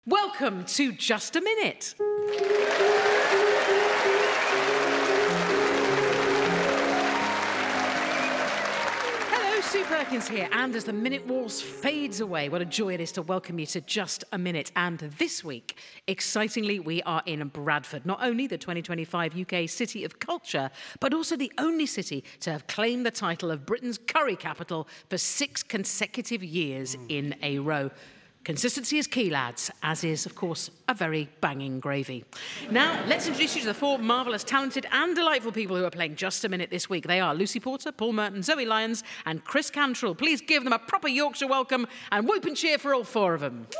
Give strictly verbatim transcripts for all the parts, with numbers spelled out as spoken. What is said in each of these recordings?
Welcome to Just a Minute. Hello, Sue Perkins here, and as the Minute Waltz fades away, what a joy it is to welcome you to Just a Minute. And this week, excitingly, we are in Bradford, not only the twenty twenty-five U K City of Culture, but also the only city to have claimed the title of Britain's curry capital for six consecutive years in a row. Consistency is key, lads, as is, of course, a very banging gravy. Now, let's introduce you to the four marvellous, talented and delightful people who are playing Just a Minute this week. They are Lucy Porter, Paul Merton, Zoe Lyons and Chris Cantrell. Please give them a proper Yorkshire welcome and whoop and cheer for all four of them.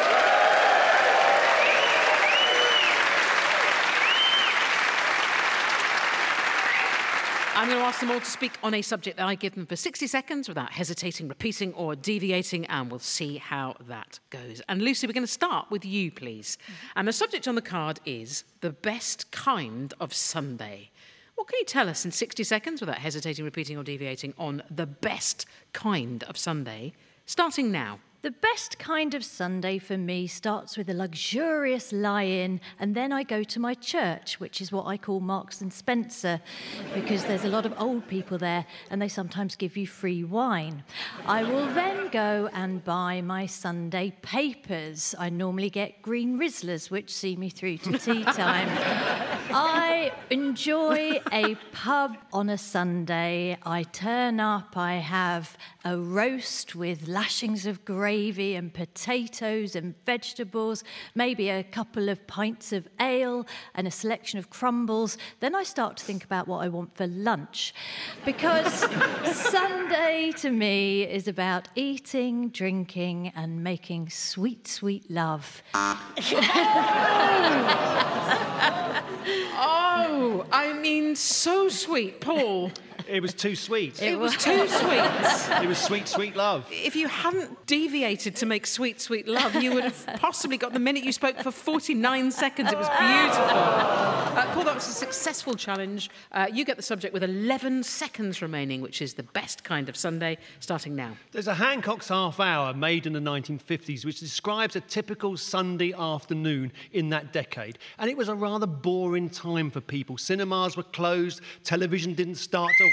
I'm going to ask them all to speak on a subject that I give them for sixty seconds without hesitating, repeating or deviating, and we'll see how that goes. And Lucy, we're going to start with you, please. Mm-hmm. And the subject on the card is the best kind of Sunday. What can you tell us in sixty seconds without hesitating, repeating or deviating on the best kind of Sunday, starting now? The best kind of Sunday for me starts with a luxurious lie-in, and then I go to my church, which is what I call Marks and Spencer, because there's a lot of old people there and they sometimes give you free wine. I will then go and buy my Sunday papers. I normally get green Rizlas, which see me through to tea time. I enjoy a pub on a Sunday. I turn up, I have a roast with lashings of gravy and potatoes and vegetables, maybe a couple of pints of ale and a selection of crumbles. Then I start to think about what I want for lunch. Because Sunday to me is about eating, drinking and making sweet, sweet love. Oh, I mean, so sweet, Paul. It was too sweet. It was too sweet. It was sweet, sweet love. If you hadn't deviated to make sweet, sweet love, you would have possibly got the minute you spoke for forty-nine seconds. It was beautiful. Uh, Paul, that was a successful challenge. Uh, you get the subject with eleven seconds remaining, which is the best kind of Sunday, starting now. There's a Hancock's Half Hour made in the nineteen fifties which describes a typical Sunday afternoon in that decade. And it was a rather boring time for people. Cinemas were closed, television didn't start to...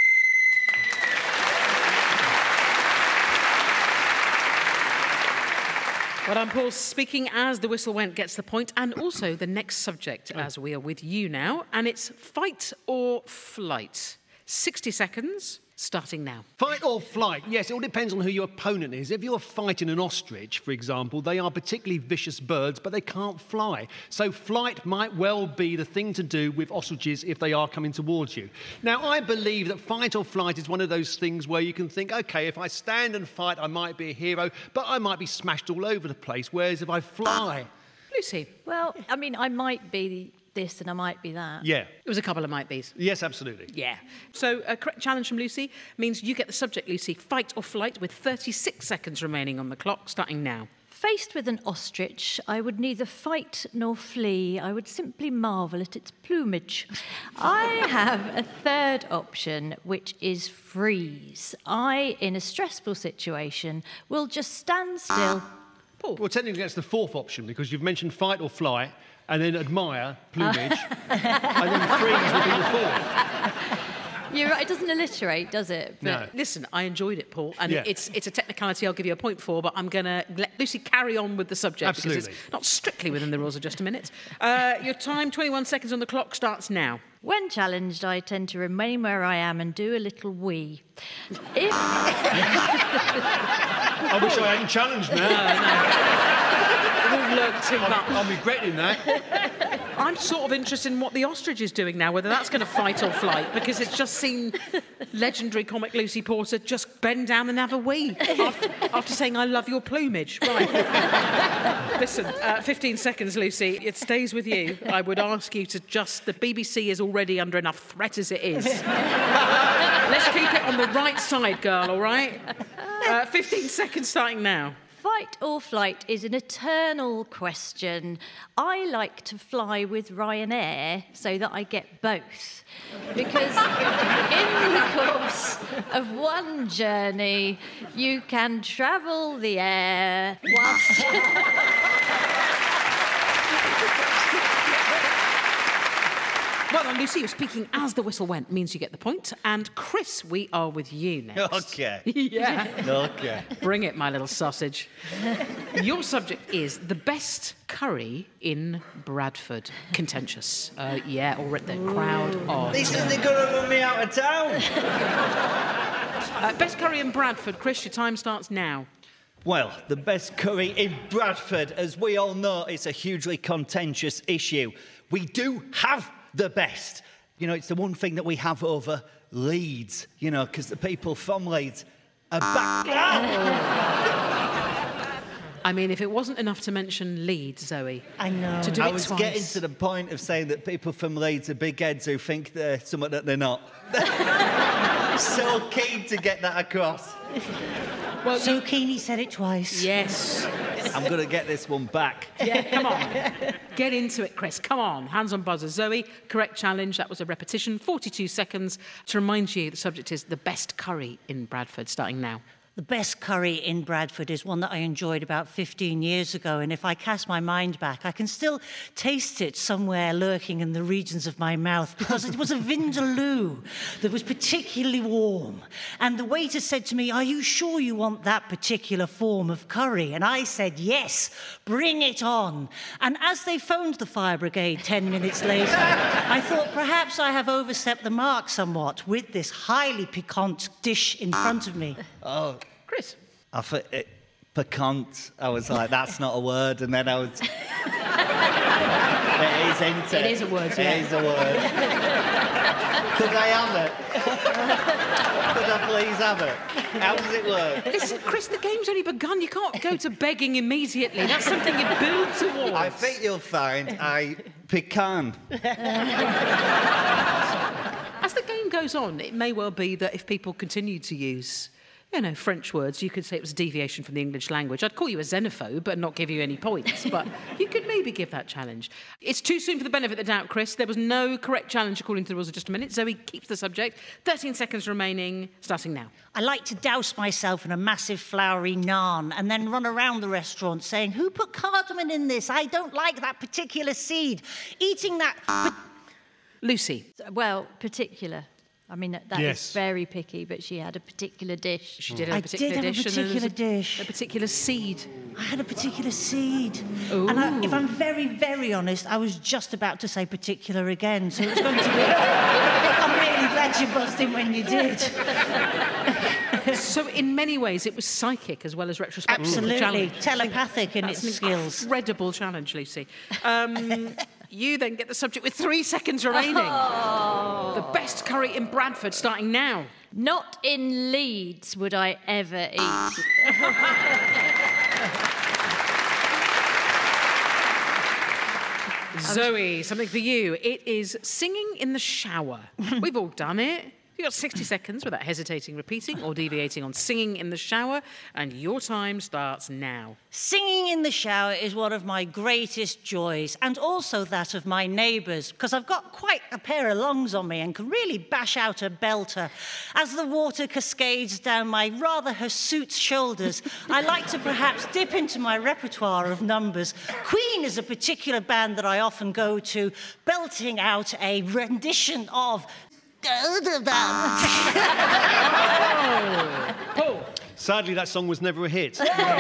Well done, Paul. Speaking as the whistle went gets the point, and also the next subject, as we are with you now, and it's fight or flight. sixty seconds, starting now. Fight or flight? Yes, it all depends on who your opponent is. If you're fighting an ostrich, for example, they are particularly vicious birds, but they can't fly. So flight might well be the thing to do with ostriches if they are coming towards you. Now, I believe that fight or flight is one of those things where you can think, OK, if I stand and fight, I might be a hero, but I might be smashed all over the place, whereas if I fly... Lucy? Well, I mean, I might be this and I might be that. Yeah. It was a couple of might be's. Yes, absolutely. Yeah. So a correct challenge from Lucy means you get the subject, Lucy, fight or flight, with thirty-six seconds remaining on the clock, starting now. Faced with an ostrich, I would neither fight nor flee. I would simply marvel at its plumage. I have a third option, which is freeze. I, in a stressful situation, will just stand still. Paul? Well, technically that's the fourth option, because you've mentioned fight or flight, and then admire, plumage, and then freeze would be the fourth. You're right, it doesn't alliterate, does it? But no. Listen, I enjoyed it, Paul, and yeah. it's it's a technicality I'll give you a point for, but I'm going to let Lucy carry on with the subject. Absolutely. Because it's not strictly within the rules of Just a Minute. Uh, your time, twenty-one seconds on the clock, starts now. When challenged, I tend to remain where I am and do a little wee. If... I wish I hadn't challenged now. No, no. We've learned too much. I'm, I'm regretting that. I'm sort of interested in what the ostrich is doing now, whether that's going to fight or flight, because it's just seen legendary comic Lucy Porter just bend down and have a wee after, after saying, I love your plumage. Right. Listen, uh, fifteen seconds, Lucy. It stays with you. I would ask you to just... The B B C is already under enough threat as it is. Let's keep it on the right side, girl, all right? Uh, fifteen seconds starting now. Fight or flight is an eternal question. I like to fly with Ryanair so that I get both. Because in the course of one journey, you can travel the air whilst... Well done, Lucy. You're speaking as the whistle went, means you get the point. And Chris, we are with you next. Okay. Yeah. Okay. Bring it, my little sausage. Your subject is the best curry in Bradford. Contentious. Uh, yeah, already the crowd are... This is the gonna run me out of town. Uh, best curry in Bradford. Chris, your time starts now. Well, the best curry in Bradford, as we all know, it's a hugely contentious issue. We do have the best. You know, it's the one thing that we have over Leeds, you know, because the people from Leeds are back. I mean, if it wasn't enough to mention Leeds, Zoe. I know. To do I it was twice. getting to the point of saying that people from Leeds are big heads who think they're something that they're not. So keen to get that across. Well, So you- keen he said it twice. Yes. I'm going to get this one back. Yeah, come on. Get into it, Chris. Come on. Hands on buzzer. Zoe, correct challenge. That was a repetition. forty-two seconds. To remind you, the subject is the best curry in Bradford, starting now. The best curry in Bradford is one that I enjoyed about fifteen years ago, and if I cast my mind back, I can still taste it somewhere lurking in the regions of my mouth, because it was a vindaloo that was particularly warm. And the waiter said to me, "Are you sure you want that particular form of curry?" And I said, "Yes, bring it on." And as they phoned the fire brigade ten minutes later, I thought perhaps I have overstepped the mark somewhat with this highly piquant dish in front of me. Oh, Chris. I thought it, piquant. I was like, that's not a word, and then I was. It is, isn't it? It is a word, It yeah. is a word. Could I have it? Could I please have it? How does it work? Listen, Chris, the game's only begun. You can't go to begging immediately. That's something you build towards. I think you'll find I pecan. As the game goes on, it may well be that if people continue to use, you know, French words, you could say it was a deviation from the English language. I'd call you a xenophobe and not give you any points, but you could maybe give that challenge. It's too soon for the benefit of the doubt, Chris. There was no correct challenge according to the rules of just a minute. Zoe keeps the subject. thirteen seconds remaining, starting now. I like to douse myself in a massive floury naan and then run around the restaurant saying, "Who put cardamom in this? I don't like that particular seed." Eating that... Lucy. Well, particular. I mean, that is Yes. very picky, but she had a particular dish. She did have I a particular did have a dish. and there was particular dish. A particular seed. I had a particular seed. Ooh. And I, if I'm very, very honest, I was just about to say particular again, so it's going to be... I'm really glad you buzzed in when you did. So in many ways, it was psychic as well as retrospective. Absolutely. Challenge. Telepathic in That's its an skills. incredible challenge, Lucy. Um, you then get the subject with three seconds remaining. The best curry in Bradford, starting now. Not in Leeds would I ever eat. Zoe, something for you. It is singing in the shower. We've all done it. You've got sixty seconds without hesitating, repeating, or deviating on singing in the shower, and your time starts now. Singing in the shower is one of my greatest joys, and also that of my neighbours, because I've got quite a pair of lungs on me and can really bash out a belter. As the water cascades down my rather hirsute shoulders, I like to perhaps dip into my repertoire of numbers. Queen is a particular band that I often go to, belting out a rendition of... Paul. Sadly, that song was never a hit.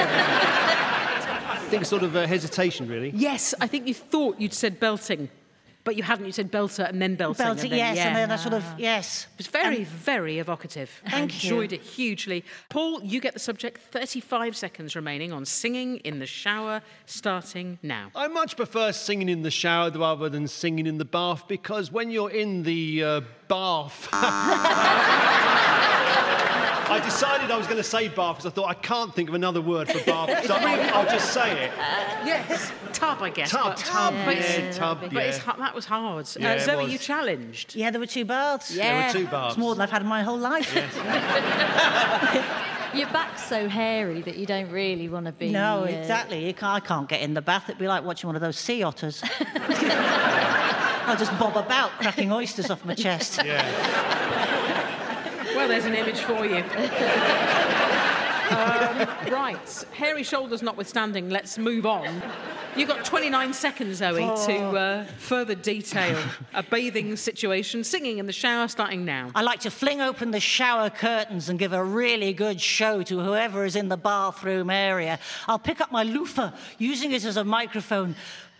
I think sort of a hesitation, really. Yes, I think you thought you'd said belting, but you hadn't. You said belter and then belting. Belting, and then, yes, yeah. and then I sort of, yes. It was very, Um, very evocative. I Thank you. enjoyed it hugely. Paul, you get the subject. thirty-five seconds remaining on singing in the shower, starting now. I much prefer singing in the shower rather than singing in the bath, because when you're in the uh, bath... I decided I was going to say bath because I thought I can't think of another word for bath, so I'll, I'll just say it. Yes, tub, I guess. Tub, but, tub, but yeah, it's- tub, But yeah. it's, hu- that was hard. Yeah, uh, it Zoe, was. you challenged. Yeah, there were two baths. Yeah. There were two baths. It's more than I've had in my whole life. Your back's so hairy that you don't really want to be... No, uh, exactly. You can't, I can't get in the bath. It'd be like watching one of those sea otters. I'll just bob about, cracking oysters off my chest. Well, there's an image for you. um, right, hairy shoulders notwithstanding, let's move on. You've got twenty-nine seconds, Zoe, Oh. to uh, further detail a bathing situation, singing in the shower, starting now. I like to fling open the shower curtains and give a really good show to whoever is in the bathroom area. I'll pick up my loofah, using it as a microphone.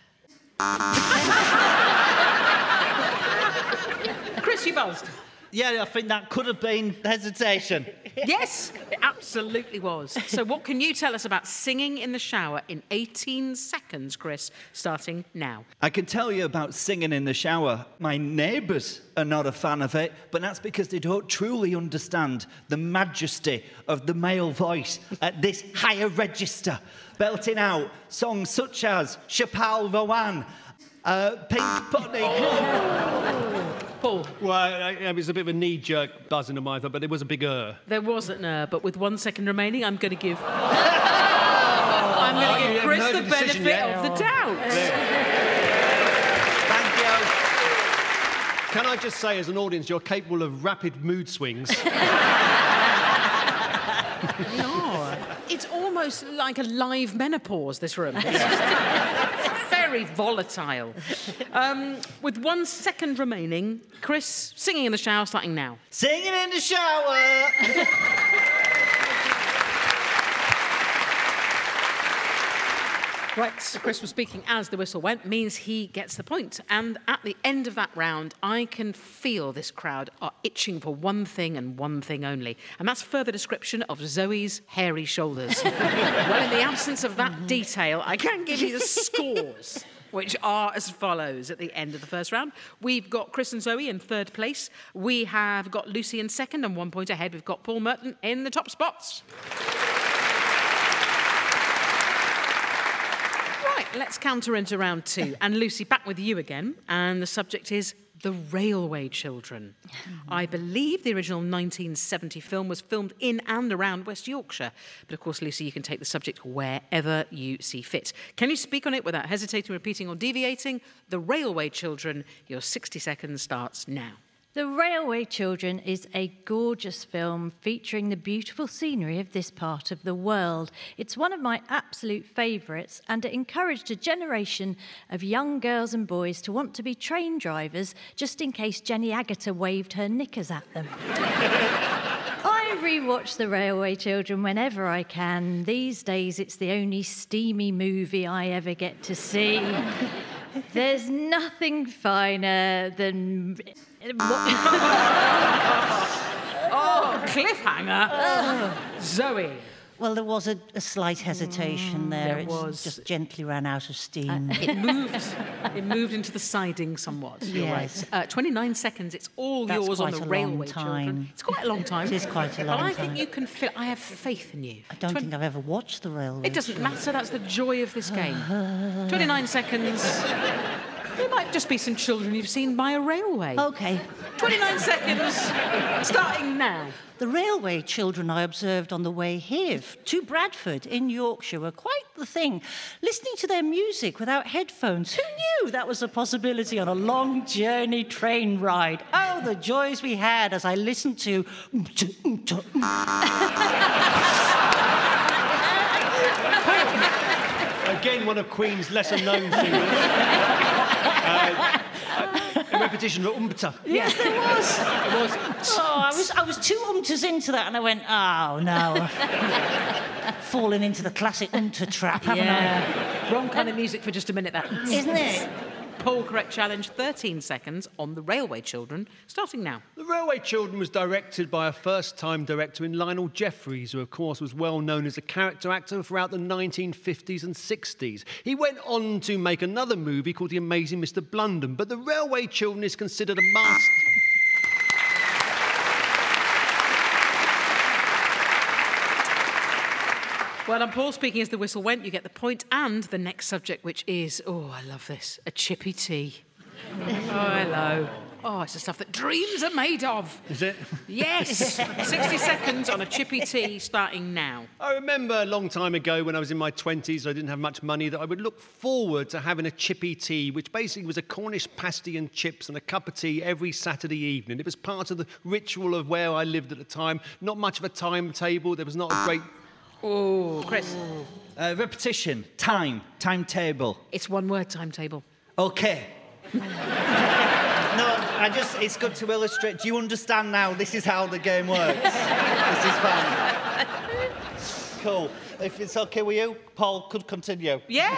Chris, you buzzed. Yeah, I think that could have been hesitation. Yes, it absolutely was. So what can you tell us about singing in the shower in eighteen seconds, Chris, starting now? I can tell you about singing in the shower. My neighbours are not a fan of it, but that's because they don't truly understand the majesty of the male voice at this higher register, belting out songs such as Chappelle Rowan, uh, Pink Pony. Paul. Well, I- it was a bit of a knee-jerk buzz in the mind, but it was a big uh. There wasn't, uh, but with one second remaining, I'm going to give... I'm going to you give haven't Chris heard the the decision benefit yet. of the doubt. Thank you. Can I just say, as an audience, you're capable of rapid mood swings. No. It's almost like a live menopause, this room. It's just very volatile. Um, with one second remaining, Chris, singing in the shower, starting now. Singing in the shower. Right, so Chris was speaking as the whistle went, means he gets the point. And at the end of that round, I can feel this crowd are itching for one thing and one thing only. And that's further description of Zoe's hairy shoulders. Well, in the absence of that detail, I can give you the scores, which are as follows at the end of the first round. We've got Chris and Zoe in third place. We have got Lucy in second, and one point ahead, we've got Paul Merton in the top spots. Right, let's counter into round two. And Lucy, back with you again. And the subject is The Railway Children. I believe the original nineteen seventy film was filmed in and around West Yorkshire. But of course, Lucy, you can take the subject wherever you see fit. Can you speak on it without hesitating, repeating or deviating? The Railway Children, your sixty seconds starts now. The Railway Children is a gorgeous film featuring the beautiful scenery of this part of the world. It's one of my absolute favourites, and it encouraged a generation of young girls and boys to want to be train drivers just in case Jenny Agutter waved her knickers at them. I rewatch The Railway Children whenever I can. These days it's the only steamy movie I ever get to see. There's nothing finer than... Oh, cliffhanger. Zoe. Well, there was a, a slight hesitation there. there It was. just gently ran out of steam. It moved. It moved into the siding somewhat. You're Yes. right. Uh, twenty-nine seconds. It's all That's yours on quite the a long Railway Children. time. It's quite a long time. It is quite a long But I time. think you can feel. I have faith in you. I don't Twen- think I've ever watched the railway. It doesn't matter. That's the joy of this game. twenty-nine seconds. There might just be some children you've seen by a railway. Okay. twenty-nine seconds. Starting now. The railway children I observed on the way here to Bradford in Yorkshire were quite the thing. Listening to their music without headphones. Who knew that was a possibility on a long journey train ride? Oh, the joys we had as I listened to... Again, one of Queen's lesser-known singers. uh, a repetition of Umpta. Yes, there was. It was. Oh, I was, I was two umtas into that, and I went, oh, no. Fallen into the classic umta trap, haven't Yeah. Wrong kind of music for just a minute, that. I? Isn't it? Paul, correct challenge, thirteen seconds on The Railway Children, starting now. The Railway Children was directed by a first-time director in Lionel Jeffries, who, of course, was well known as a character actor throughout the nineteen fifties and sixties. He went on to make another movie called The Amazing Mister Blunden, but The Railway Children is considered a master... Well, I'm Paul speaking as the whistle went. You get the point, and the next subject, which is, oh, I love this, a chippy tea. Oh, hello. Oh, it's the stuff that dreams are made of. Is it? Yes. sixty seconds on a chippy tea, starting now. I remember a long time ago when I was in my twenties, I didn't have much money, that I would look forward to having a chippy tea, which basically was a Cornish pasty and chips and a cup of tea every Saturday evening. It was part of the ritual of where I lived at the time. Not much of a timetable. There was not a great... Oh, Chris. Uh, repetition. Time. Timetable. It's one word, timetable. OK. No, I just... It's good to illustrate. Do you understand now? This is how the game works. This is fine. Cool. If it's OK with you, Paul could continue. Yeah.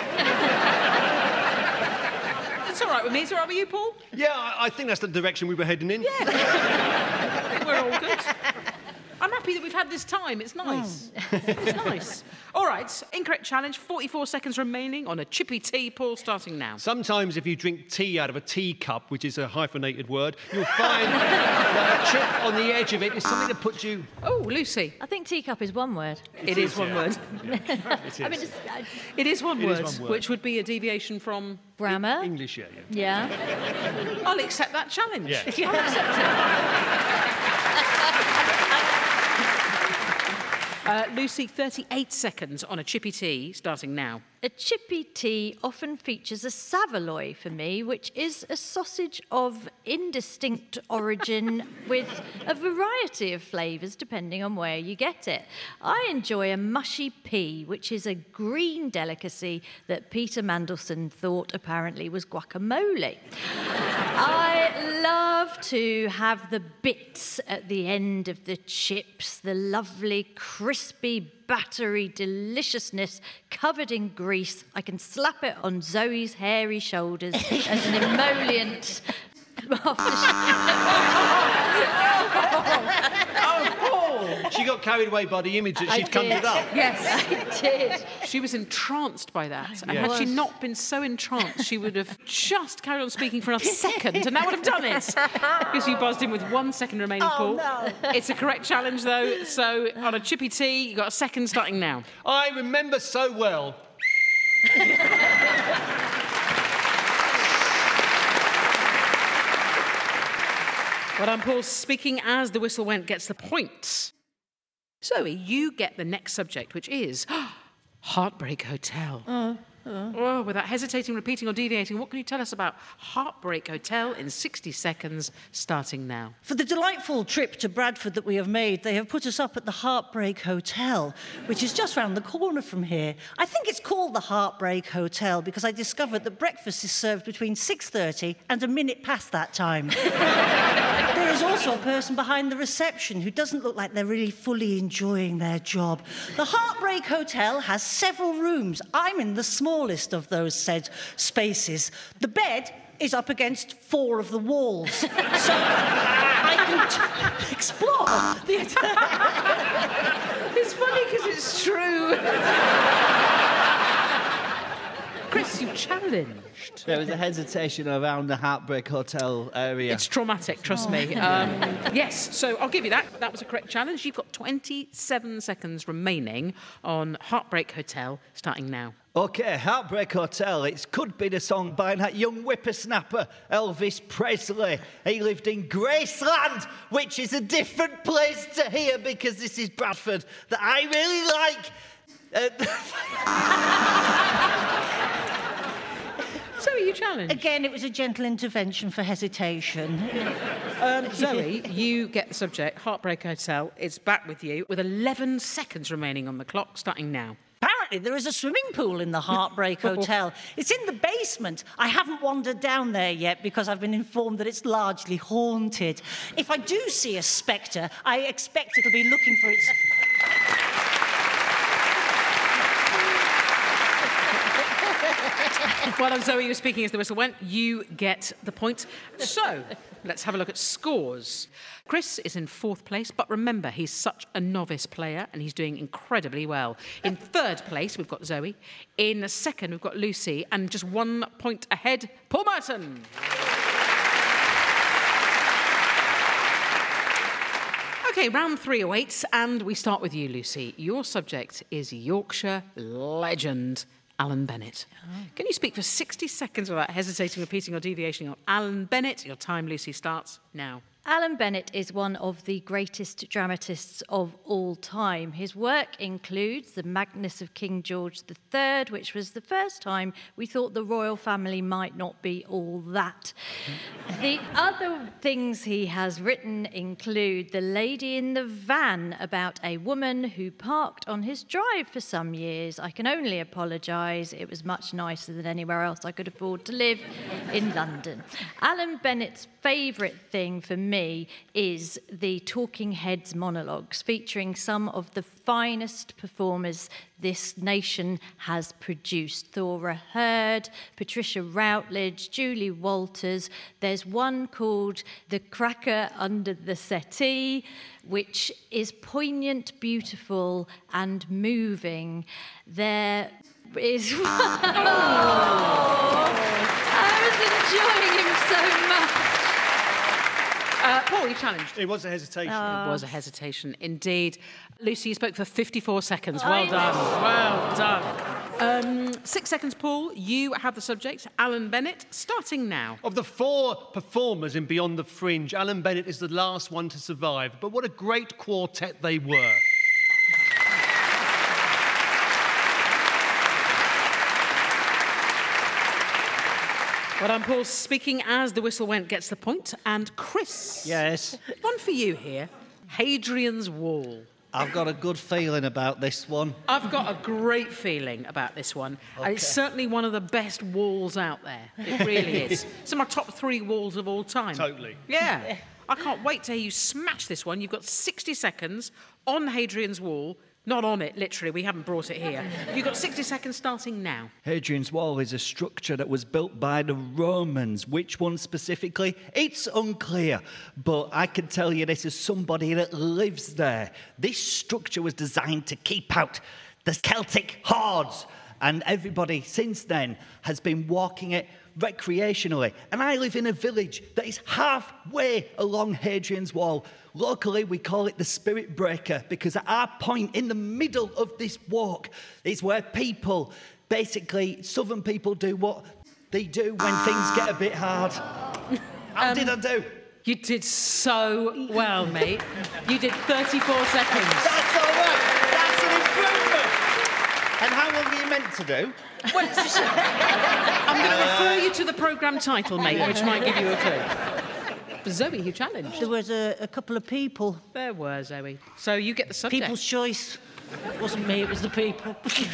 It's all right with me. It's all right with you, Paul? Yeah, I, I think that's the direction we were heading in. Yeah. I think we're all good. I'm happy that we've had this time. It's nice. Mm. It's nice. All right, incorrect challenge. forty-four seconds remaining on a chippy tea. Paul, starting now. Sometimes if you drink tea out of a teacup, which is a hyphenated word, you'll find that a chip on the edge of it is something that puts you... Oh, Lucy. I think teacup is one word. It, it is, is one yeah. word. It is. I mean, it's, uh, it is one it word, is one word, which would be a deviation from... Grammar. English, yeah, yeah. Yeah. I'll accept that challenge. Yeah. I'll accept it. Uh, Lucy, thirty-eight seconds on a chippy tea, starting now. A chippy tea often features a saveloy for me, which is a sausage of indistinct origin with a variety of flavours depending on where you get it. I enjoy a mushy pea, which is a green delicacy that Peter Mandelson thought apparently was guacamole. I love to have the bits at the end of the chips, the lovely crispy battery deliciousness covered in grease. I can slap it on Zoe's hairy shoulders as an emollient. Oh, Paul! She got carried away by the image that she'd I conjured did. up. Yes. I did. She was entranced by that. And Yeah. had she not been so entranced, she would have just carried on speaking for a second, and that would have done it. Because you buzzed in with one second remaining, Paul. no. It's a correct challenge, though. So on a chippy tea, you've got a second starting now. I remember so well. Well done, Paul. Speaking as the whistle went gets the point. Zoe, you get the next subject, which is Heartbreak Hotel. Uh, uh. Oh, without hesitating, repeating or deviating, what can you tell us about Heartbreak Hotel in sixty seconds, starting now? For the delightful trip to Bradford that we have made, they have put us up at the Heartbreak Hotel, which is just round the corner from here. I think it's called the Heartbreak Hotel because I discovered that breakfast is served between six thirty and a minute past that time. There is also a person behind the reception who doesn't look like they're really fully enjoying their job. The Heartbreak Hotel has several rooms. I'm in the smallest of those said spaces. The bed is up against four of the walls. So I can t- explore the It's funny because it's true. Chris, you challenged. There was a hesitation around the Heartbreak Hotel area. It's traumatic, trust me. Um, yes, so I'll give you that. That was a correct challenge. You've got twenty-seven seconds remaining on Heartbreak Hotel, starting now. OK, Heartbreak Hotel. It could be the song by that young whippersnapper, Elvis Presley. He lived in Graceland, which is a different place to here because this is Bradford that I really like. Uh, So are you challenged? Again, it was a gentle intervention for hesitation. Um, Zoe, you get the subject, Heartbreak Hotel. It's back with you with eleven seconds remaining on the clock, starting now. Apparently, there is a swimming pool in the Heartbreak Hotel. It's in the basement. I haven't wandered down there yet because I've been informed that it's largely haunted. If I do see a spectre, I expect it'll be looking for its... Well done, Zoe, you were speaking as the whistle went. You get the point. So, let's have a look at scores. Chris is in fourth place, but remember, he's such a novice player and he's doing incredibly well. In third place, we've got Zoe. In second, we've got Lucy. And just one point ahead, Paul Merton. OK, round three awaits, and we start with you, Lucy. Your subject is Yorkshire legend Alan Bennett. Oh. Can you speak for sixty seconds without hesitating, repeating or deviating on Alan Bennett? Your time, Lucy, starts now. Alan Bennett is one of the greatest dramatists of all time. His work includes The Magnus of King George the Third, which was the first time we thought the royal family might not be all that. The other things he has written include The Lady in the Van, about a woman who parked on his drive for some years. I can only apologise. It was much nicer than anywhere else I could afford to live in London. Alan Bennett's favourite thing for me is the Talking Heads monologues, featuring some of the finest performers this nation has produced. Thora Hird, Patricia Routledge, Julie Walters. There's one called The Cracker Under the Settee, which is poignant, beautiful, and moving. There is... oh, I was enjoying him so much. Uh, Paul, you challenged. It was a hesitation. It was a hesitation, indeed. Lucy, you spoke for fifty-four seconds. Well done. Well done. Um, six seconds, Paul. You have the subject, Alan Bennett, starting now. Of the four performers in Beyond the Fringe, Alan Bennett is the last one to survive. But what a great quartet they were. Well done, Paul. Speaking as the whistle went gets the point. And Chris. Yes. One for you here. Hadrian's Wall. I've got a good feeling about this one. I've got a great feeling about this one. Okay. And it's certainly one of the best walls out there. It really is. It's in my top three walls of all time. Totally. Yeah. I can't wait to hear you smash this one. You've got sixty seconds on Hadrian's Wall. Not on it, literally. We haven't brought it here. You've got sixty seconds starting now. Hadrian's Wall is a structure that was built by the Romans. Which one specifically? It's unclear, but I can tell you this as somebody that lives there. This structure was designed to keep out the Celtic hordes, and everybody since then has been walking it recreationally. And I live in a village that is halfway along Hadrian's Wall. Locally, we call it the Spirit Breaker, because at our point in the middle of this walk is where people, basically, southern people do what they do when things get a bit hard. How um, did I do? You did so well, mate. You did thirty-four seconds. That's all right. That's an improvement. And how long are you meant to do? Well, I'm going to refer you to the programme title, mate, which might give you a clue. Zoe, you challenged. There was a, a couple of people. There were, Zoe. So you get the subject. People's choice. It wasn't me, it was the people.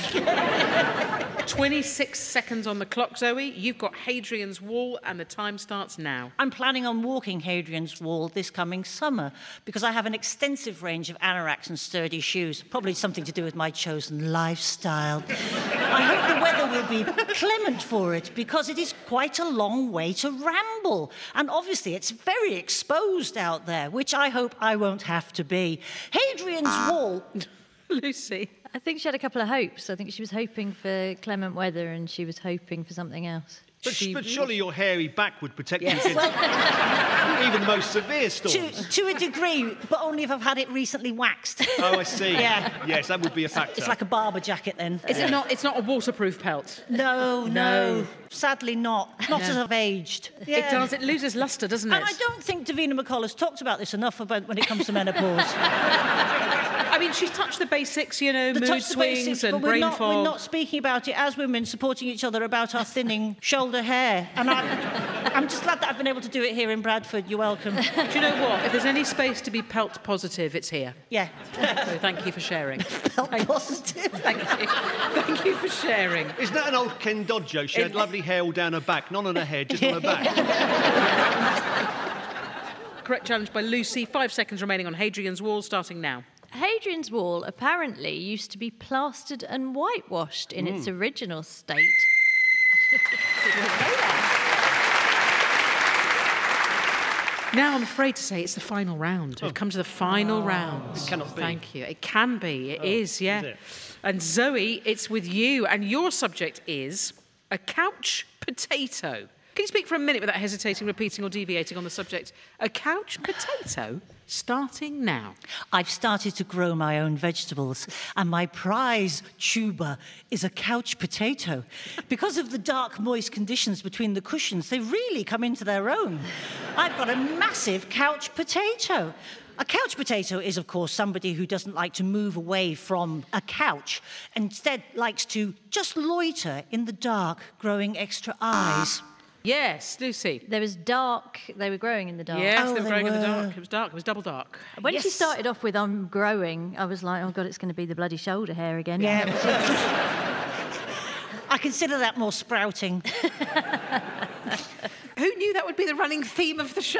twenty-six seconds on the clock, Zoe. You've got Hadrian's Wall, and the time starts now. I'm planning on walking Hadrian's Wall this coming summer because I have an extensive range of anoraks and sturdy shoes, probably something to do with my chosen lifestyle. I hope the weather will be clement for it because it is quite a long way to ramble. And obviously it's very exposed out there, which I hope I won't have to be. Hadrian's Wall... Lucy. I think she had a couple of hopes. I think she was hoping for clement weather and she was hoping for something else. But, She- but surely your hairy back would protect Yes. you against even the most severe storms. To, to a degree, but only if I've had it recently waxed. Oh, I see. Yeah. Yes, that would be a factor. It's like a barber jacket then. Is it not? It's not a waterproof pelt. No, no, No. Sadly not. Not as I've aged. Yeah. It does. It loses lustre, doesn't it? And I don't think Davina McCall has talked about this enough about when it comes to menopause. I mean, she's touched the basics, you know, The mood touch the swings basics, and but we're brain not, fog. we're not speaking about it as women supporting each other about our thinning shoulder hair. And I, I'm just glad that I've been able to do it here in Bradford. You're welcome. Do you know what? If there's any space to be pelt positive, it's here. Yeah. So thank you for sharing. Felt positive. Thank you. Thank you for sharing. Isn't that an old Ken Dodd joke? She had lovely hair all down her back, not on her head, just on her back. Correct challenge by Lucy. Five seconds remaining on Hadrian's Wall, starting now. Hadrian's Wall apparently used to be plastered and whitewashed in its original state. Now I'm afraid to say it's the final round. We've come to the final round. It cannot be. Thank you. It can be. It is, yeah. is it? And Zoe, it's with you. And your subject is a couch potato. Can you speak for a minute without hesitating, repeating or deviating on the subject? A couch potato starting now. I've started to grow my own vegetables, and my prize tuber is a couch potato. Because of the dark, moist conditions between the cushions, they really come into their own. I've got a massive couch potato. A couch potato is, of course, somebody who doesn't like to move away from a couch, instead likes to just loiter in the dark, growing extra eyes. Yes, Lucy. There was dark, they were growing in the dark. Yes, Oh, they were they growing in the were. dark. It was dark. It was double dark. When she Yes. started off with I'm growing, I was like, oh God, it's going to be the bloody shoulder hair again. Yeah. I consider that more sprouting. Who knew that would be the running theme of the show?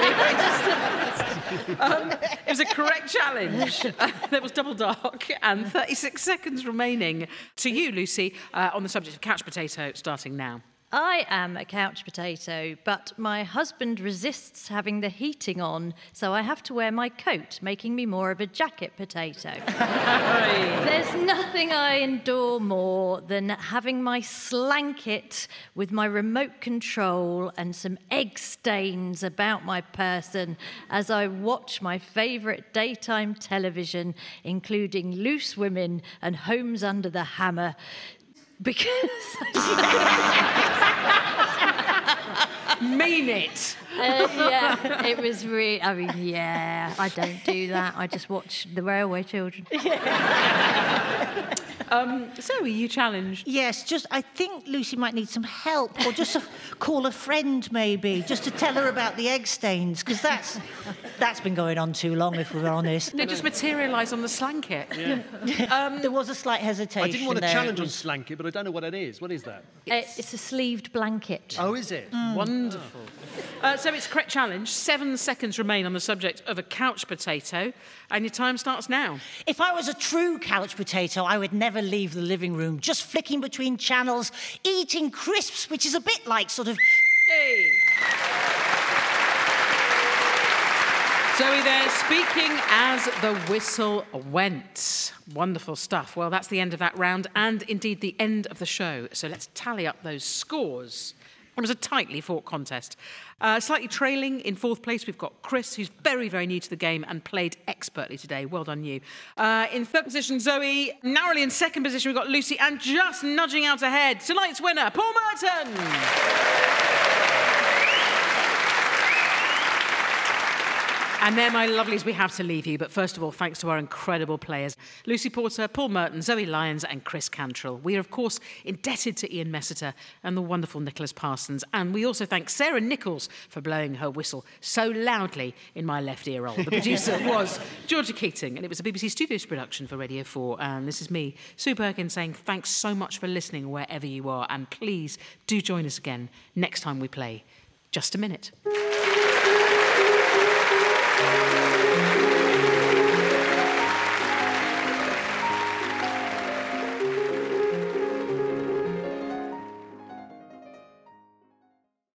um, it was a correct challenge. Uh, there was double dark and thirty-six seconds remaining. To you, Lucy, uh, on the subject of couch potato, starting now. I am a couch potato, but my husband resists having the heating on, so I have to wear my coat, making me more of a jacket potato. There's nothing I endure more than having my slanket with my remote control and some egg stains about my person as I watch my favourite daytime television, including Loose Women and Homes Under the Hammer. Because Mean it. Uh, yeah, it was really. I mean, yeah, I don't do that. I just watch The Railway Children. Um, Zoe, you challenged. Yes, just I think Lucy might need some help, or just a, call a friend maybe, just to tell her about the egg stains, because that's that's been going on too long, if we're honest. No, just materialise on the slanket. Um, there was a slight hesitation. I didn't want to there. challenge It on was- Slanket, but I don't know what it is. What is that? Uh, it's a sleeved blanket. Oh, is it? Wonderful. Uh, so it's a correct challenge. Seven seconds remain on the subject of a couch potato, and your time starts now. If I was a true couch potato, I would never leave the living room, just flicking between channels, eating crisps, which is a bit like sort of... Hey. Zoe there, speaking as the whistle went. Wonderful stuff. Well, that's the end of that round and indeed the end of the show. So let's tally up those scores. It was a tightly fought contest. Uh, slightly trailing in fourth place, we've got Chris, who's very, very new to the game and played expertly today. Well done, you. Uh, in third position, Zoe. Narrowly in second position, we've got Lucy. And just nudging out ahead, tonight's winner, Paul Merton. And there, my lovelies, we have to leave you. But first of all, thanks to our incredible players, Lucy Porter, Paul Merton, Zoe Lyons and Chris Cantrill. We are, of course, indebted to Ian Messiter and the wonderful Nicholas Parsons. And we also thank Sarah Nichols for blowing her whistle so loudly in my left ear hole. The producer was Georgia Keating, and it was a B B C Studios production for Radio four. And this is me, Sue Perkins, saying thanks so much for listening wherever you are. And please do join us again next time we play Just a Minute.